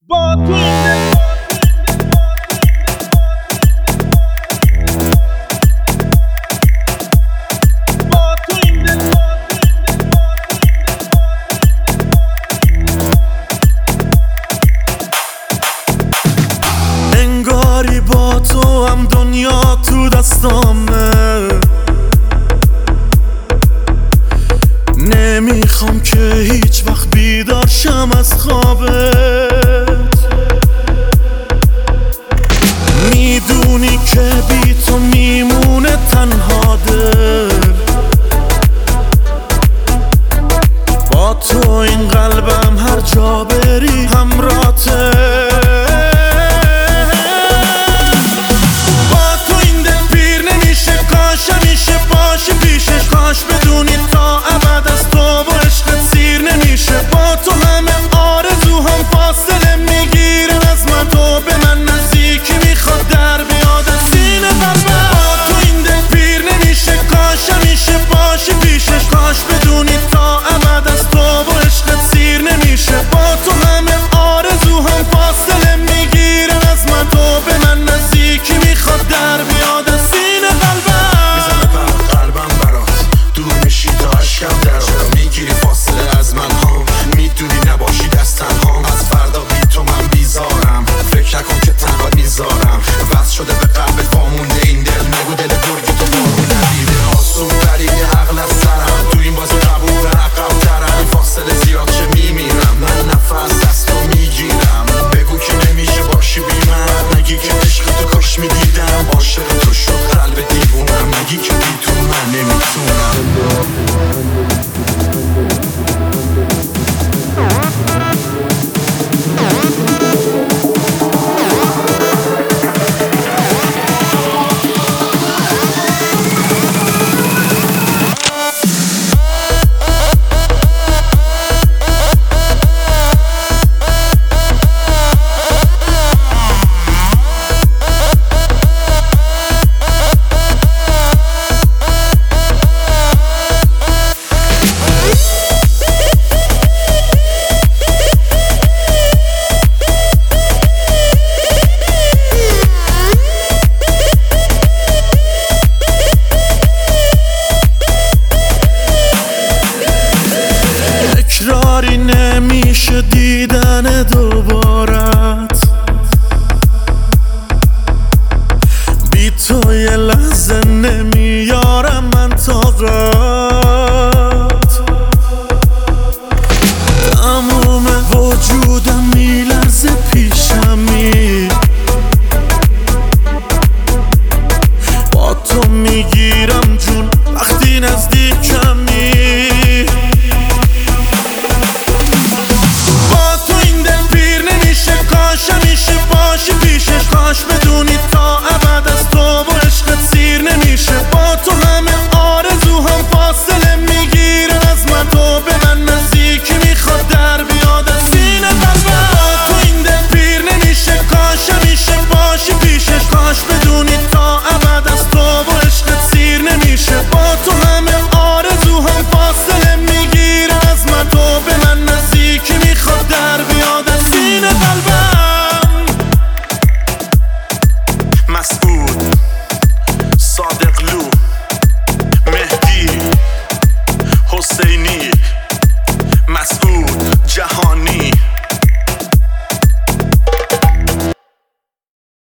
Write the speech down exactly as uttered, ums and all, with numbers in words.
با تو این با تو این انگاری با تو هم دنیا تو دستامه، نمیخوام که هیچ وقت بیدار شم از خوابت. میدونی که بی تو میمونه تنها دل، با تو این قلبم هر جا بری همراته. با تو این دل پیر نمیشه، کاش همیشه باشه پیشش، کاش بدونی تا ابد از تو و عشقت سیر نمیشه. با تو همه آرزوهام فاصله میگیرن از من، تو به من نزدیکی میخواد در بیاد از سینه قلبم. با تو این دل پیر نمیشه، کاش همیشه باشه پیشش، کاش بدونی تا ابد از تو و عشقت سیر نمیشه. با تو همه آرزوهام فاصله میگیرن از من، تو به من نزدیکی میخواد در بیاد از سینه قلبم. میزنه برق قلبم برات، دور میشی تا عشقم درات، میگیری فاصله از من ها، میدونی نباشی دست تنها. از فردا بی تو من بیزارم، فکر نکن که تنها میذارم. وصل شده به قلبت وامونده این دل، نگو دل گرگی تو بارو ندیده. آسون بریده عقل از سرم، تو این بازی قبول عقب ترم. این فاصله زیاد چه میمیرم، من نفس از تو میگیرم. بگو که نمیشه باشی بی من، نگی که عشق تو کاش میدیدم. عاشق تو شد قلب دیوونم، نگی که بی تو من نمیتونم. تکراری نمیشه دیدن دوبارت، بی تو یه لحظه نمیارم من طاقت.